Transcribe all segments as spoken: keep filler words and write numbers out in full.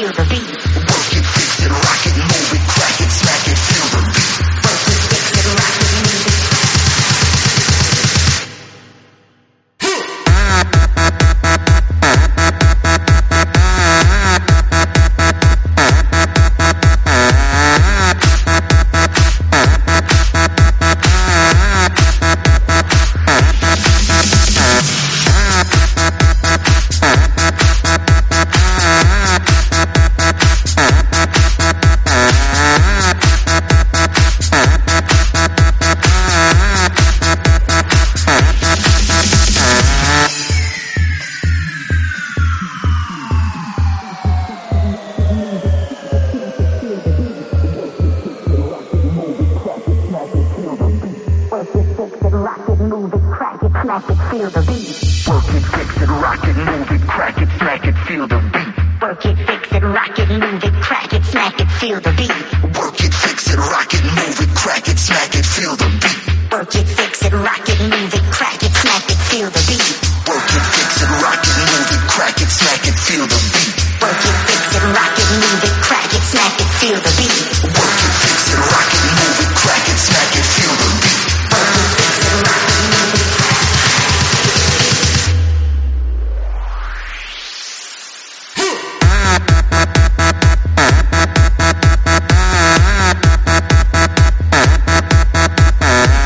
feel the beat. Work it, fix it, rock it, move it, crack it, smack it, feel the beat. Work it, fix it, rock it, move it. Feel the beat. Work it, fix it, rock it, move it, crack it, smack it, feel the beat. Work it, fix it, rock it, move it, crack it, smack it, feel the beat. Work it, fix it, rock it, move it, crack it, smack it, feel the beat. Work it, fix it, rock it, move it, crack it, smack it, feel the beat. Work it, fix it, rock it, move it, crack it, smack it, feel the beat. Work it, fix it, rock it, move it, crack it, smack it, feel the beat. Work it, fix it, rock it, move it, crack it, smack it, feel the beat. Work it, fix it, rock it, move it. Ah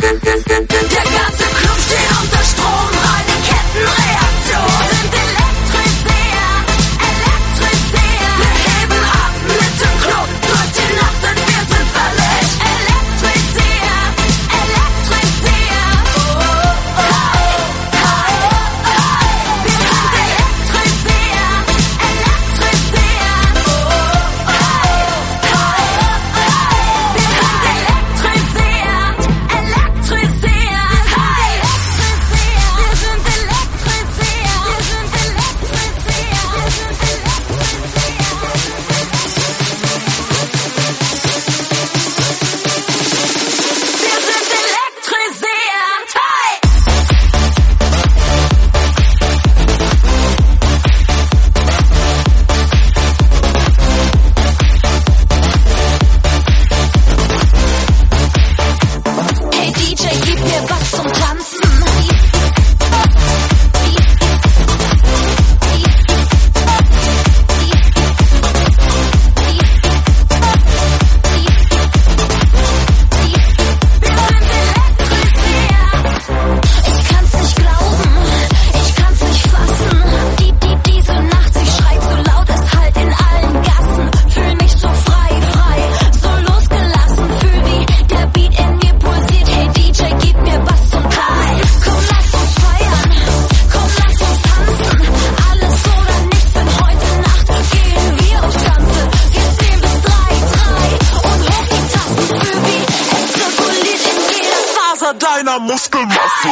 deiner Muskelmasse.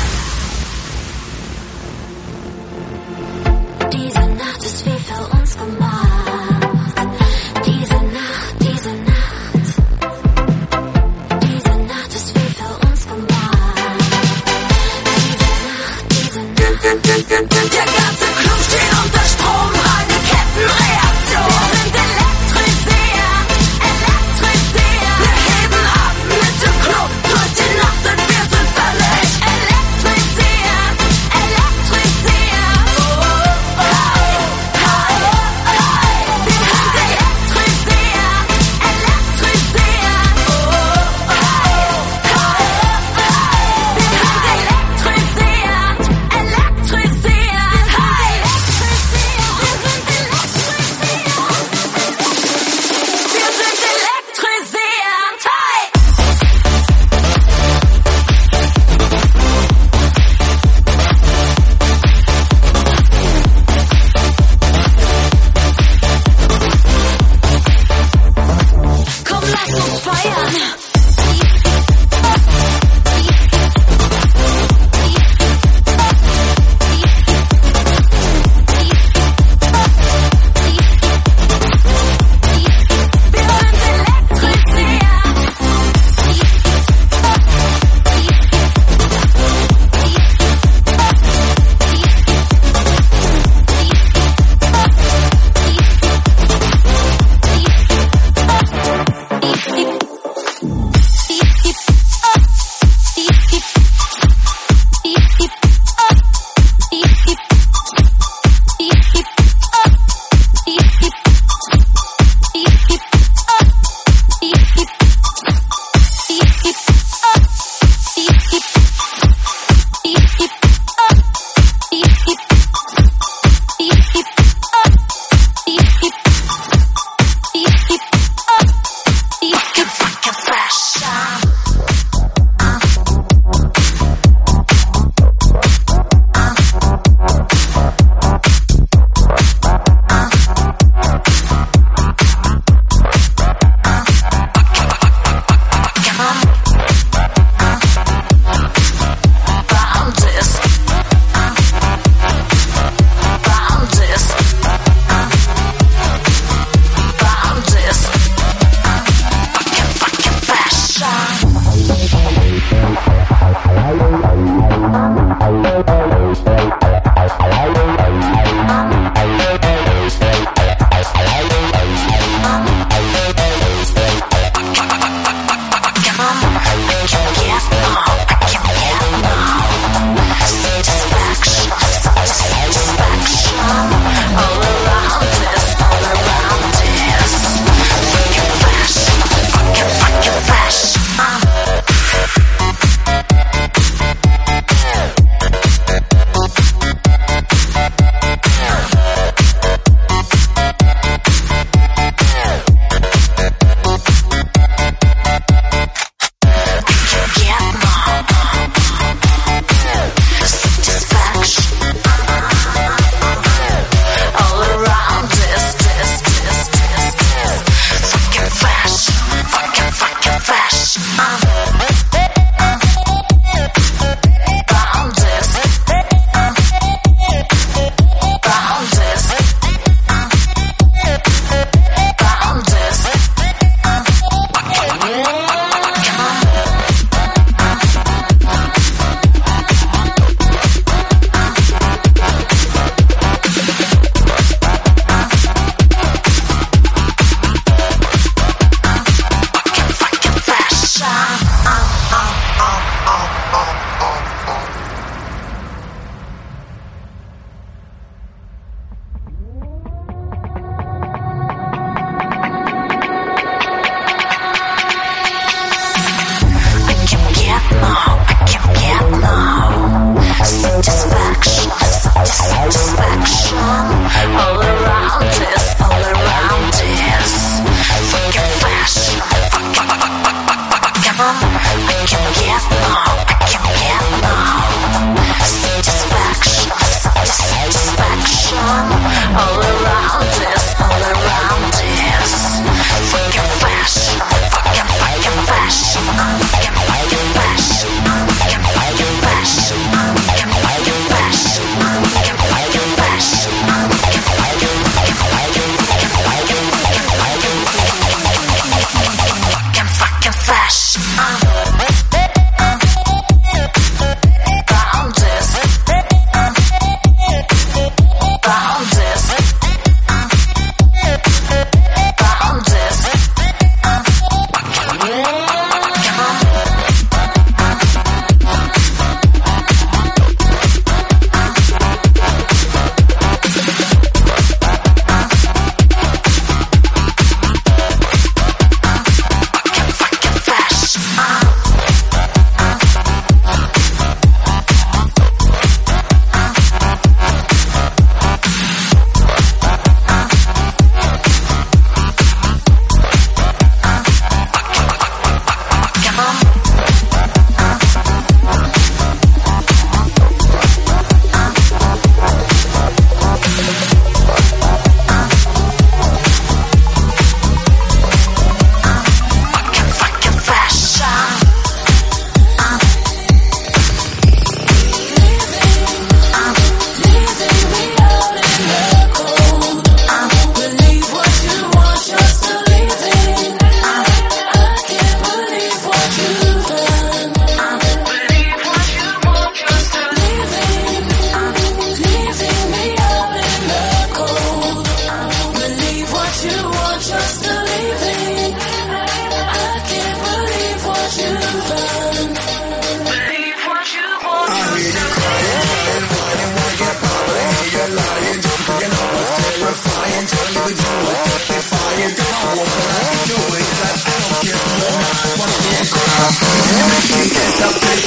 Diese Nacht ist wie für uns gemacht. Diese Nacht, diese Nacht. Diese Nacht ist wie für uns gemacht. Diese Nacht, diese Nacht. Der ganze Club steht unter Strom, eine Kettenreaktion. Wir sind elektrisiert, elektrisiert. Wir heben ab mit dem Club durch die Nacht und wir sind völlig elektrisiert, elektrisiert. Oh, oh, oh, oh, oh. Wir sind elektrisiert, elektrisiert. Oh, oh, oh, oh, oh. Wir sind elektrisiert, elektrisiert.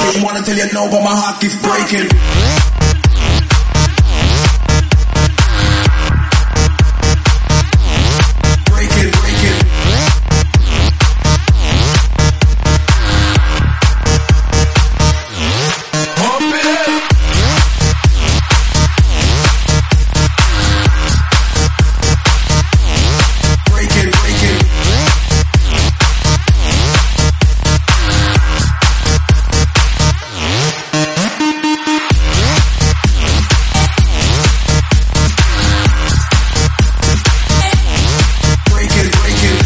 faking. Wanna tell you no, but my heart keeps breaking. Breaking, breaking. Up it up. Breaking, breaking. Breaking, breaking.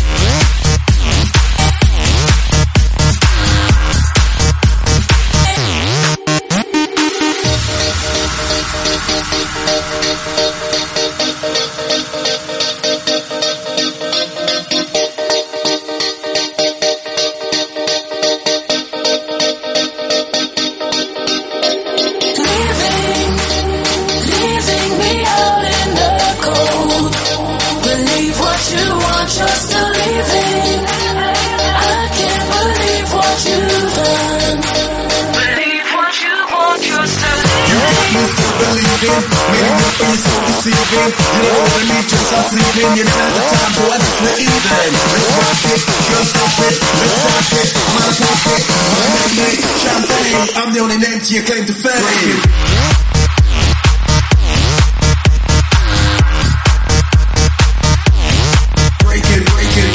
Leaving, leaving me out in the cold. Believe what you want, you're still leaving. I can't believe what you've done. Believe what you want, you're still leaving. You still believing, made it up and you're so deceiving. You don't wanna leave, just start sleeping. You never had the time, so I just let even. Let's rock it, girl stop it, let's rock it. I'm out of pocket, I'm name, champagne. I'm the only name to your claim to fame. Breaking, breaking.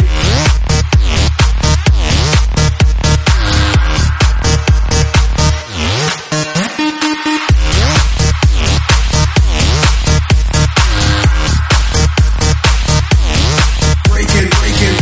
Breaking, breaking.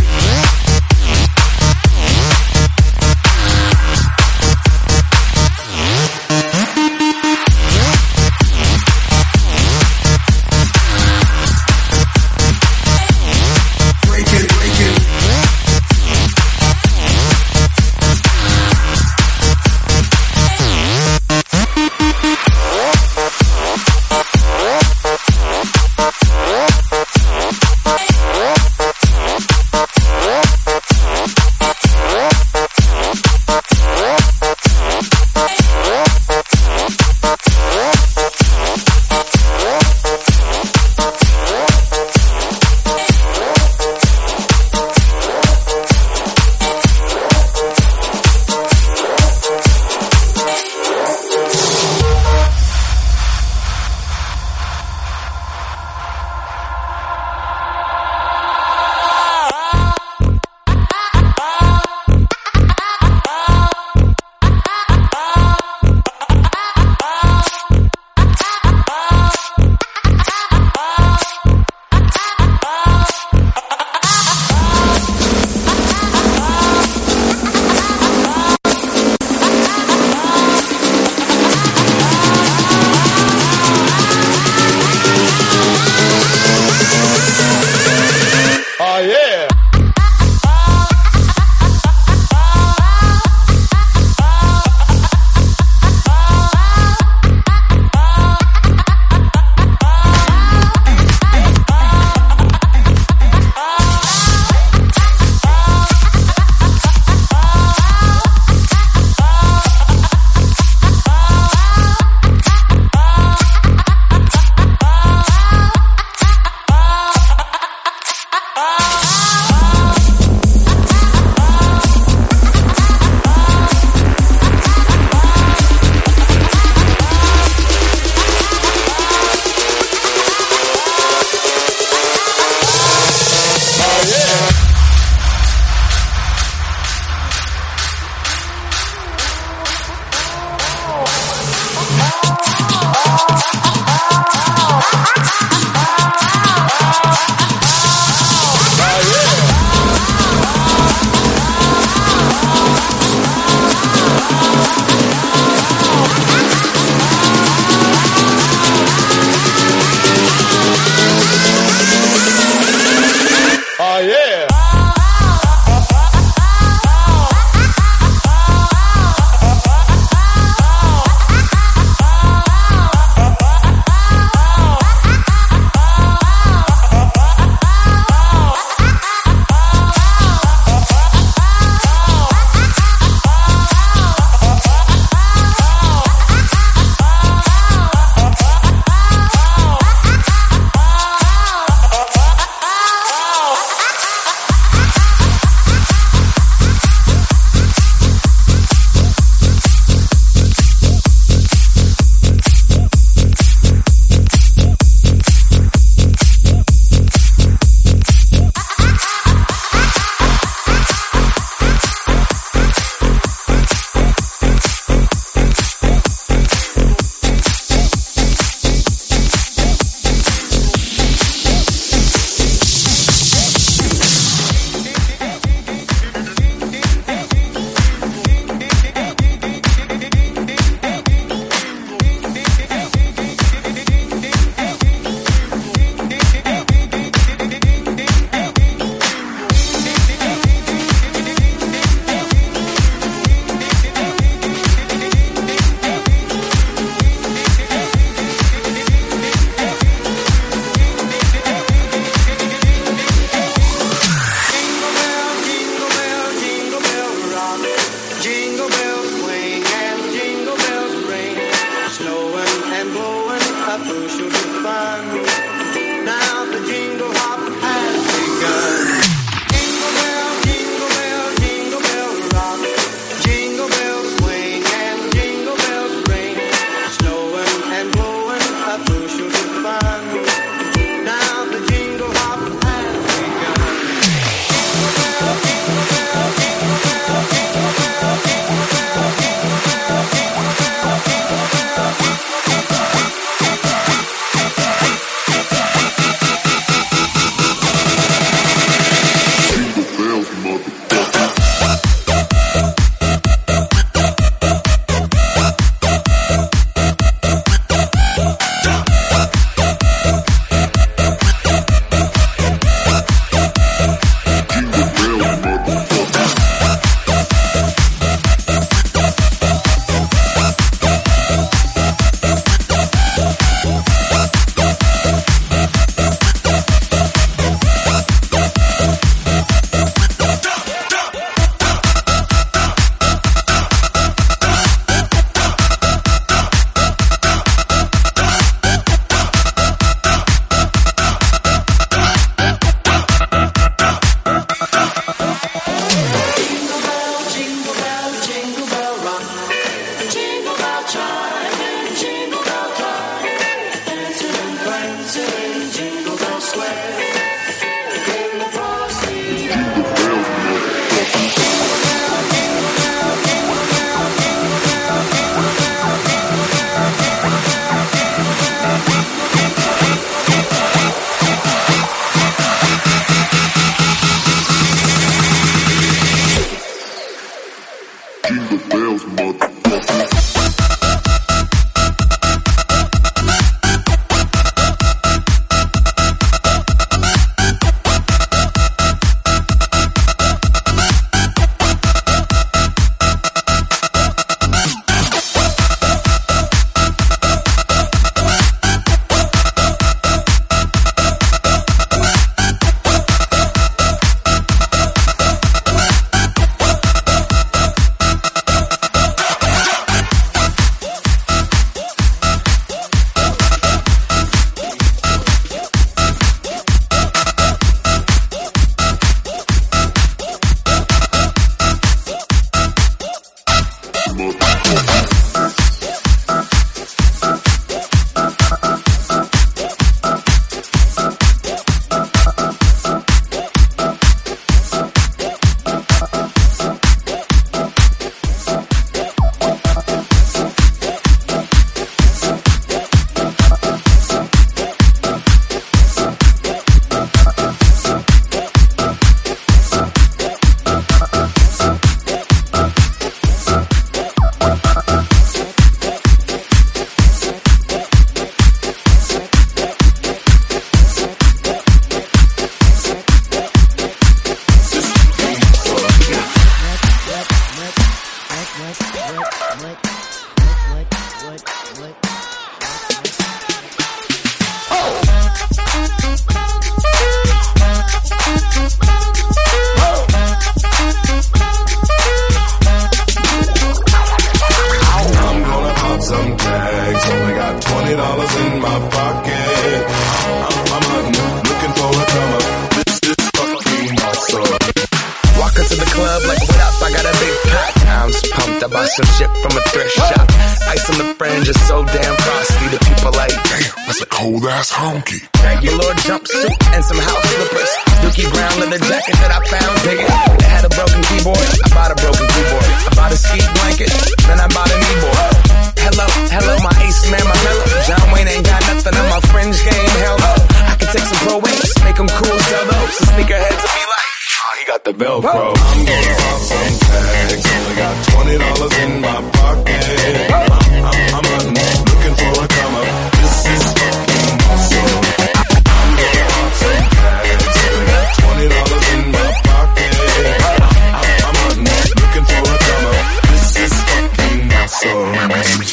twenty dollars in my pocket. I'm, I'm hunting, looking for a come up. This is fucking awesome. Walk into the club like, what up? I got a big pack. I'm just pumped. I bought some shit from a thrift shop. Ice on the fringe is so damn frosty. The people like, Damn, that's a cold ass honky. velour jumpsuit and some house slippers. Dookie brown leather jacket that I found digging. They had a broken keyboard. I bought a broken keyboard. I bought a ski blanket. Then I bought a kneeboard. Hello, hello, my ace man, my mellow. John Wayne ain't got nothing on my fringe game. Hell no. I can take some pro wings, make them cool, sell those. The sneakerheads will be like, oh, he got the Velcro. I'm gonna pop some tags. Only got twenty dollars in my pocket. I'm, I'm, I'm hunting, looking for a come up. This is fucking awesome. I'm gonna pop some tags. Only got twenty dollars in my pocket. I'm, I'm hunting, looking for a come up. This is fucking awesome.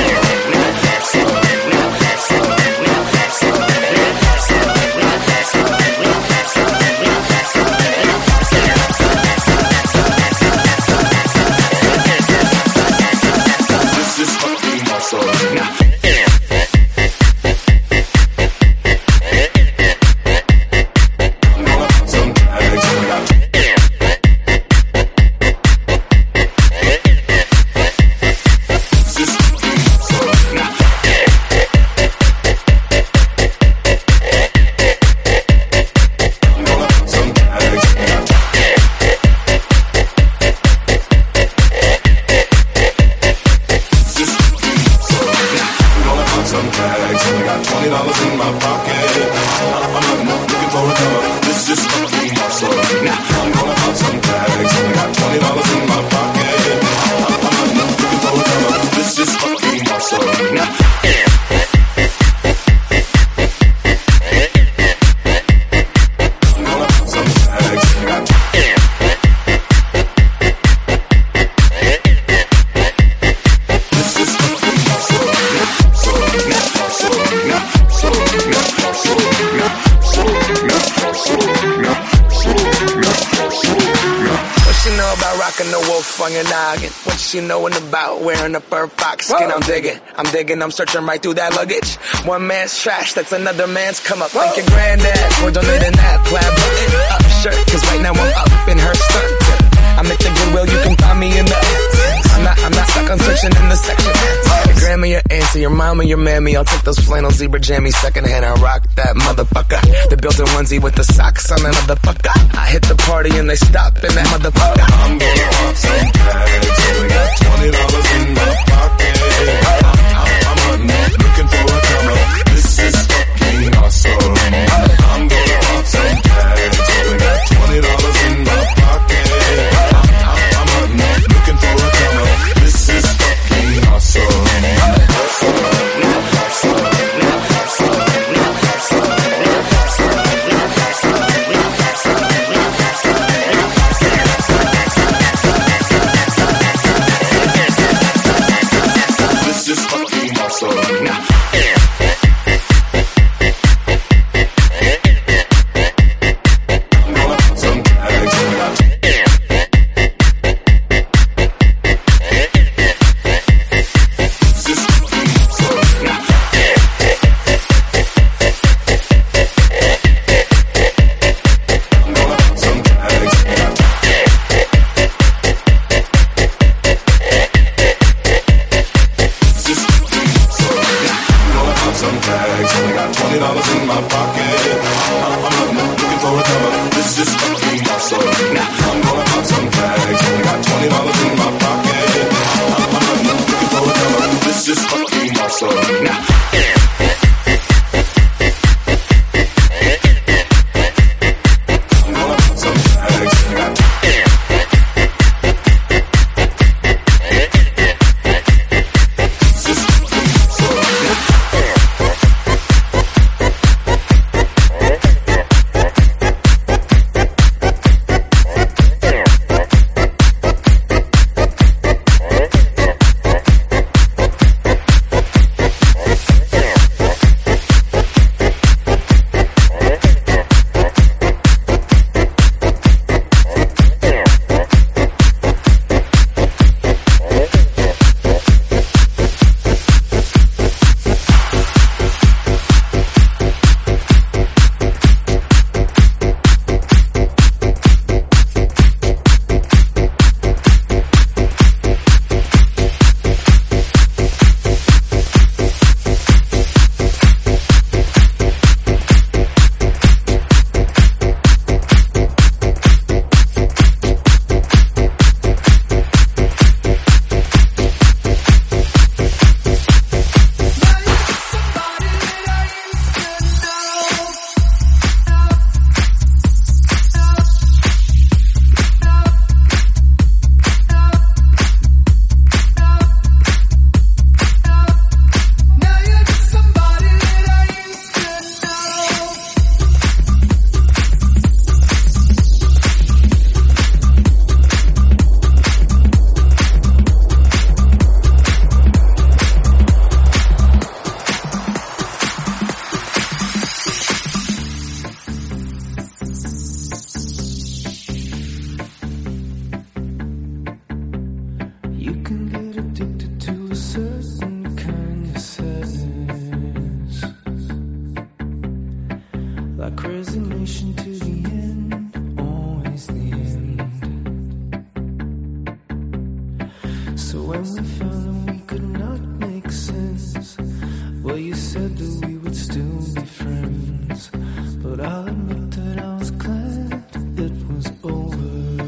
What she knowin' about wearing a fur fox skin? I'm digging, I'm digging, I'm searching right through that luggage. One man's trash, that's another man's come up. Thank your granddad for donating that plaid button up shirt. Cause right now I'm up in her skirt. I'm at the Goodwill, you can find me in the I'm not, I'm not stuck on searching in the section. Your grandma, your auntie, your mama, your mammy. I'll take those flannel zebra jammies secondhand and rock that motherfucker. The built-in onesie with the socks on that motherfucker. I hit the party and they stop in that motherfucker. I'm gonna pop some tags. Only got twenty dollars in my pocket. I'm, I'm, I'm hunting, looking for a come up. This is fucking awesome. I'm gonna pop some tags. Only got twenty dollars in my pocket. I'm, I'm, I'm hunting, looking for a come up. This is fucking awesome. Well, you said that we would still be friends, but I'll admit that I was glad it was over.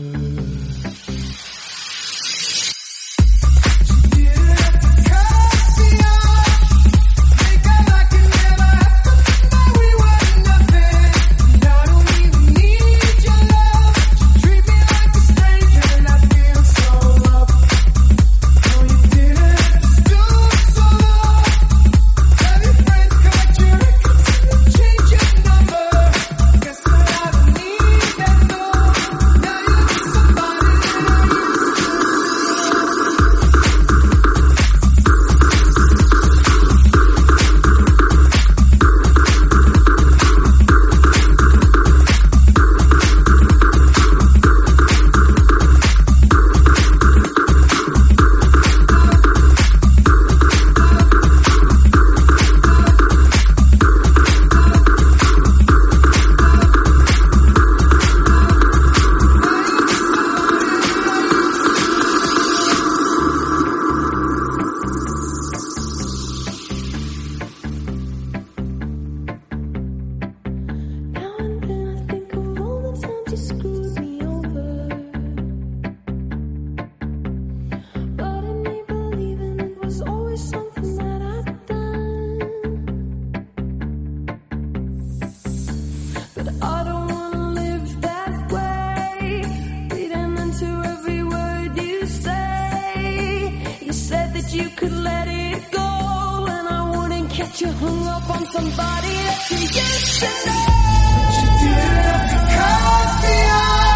You could let it go, and I wouldn't catch you hung up on somebody that you used to know. But you did it because the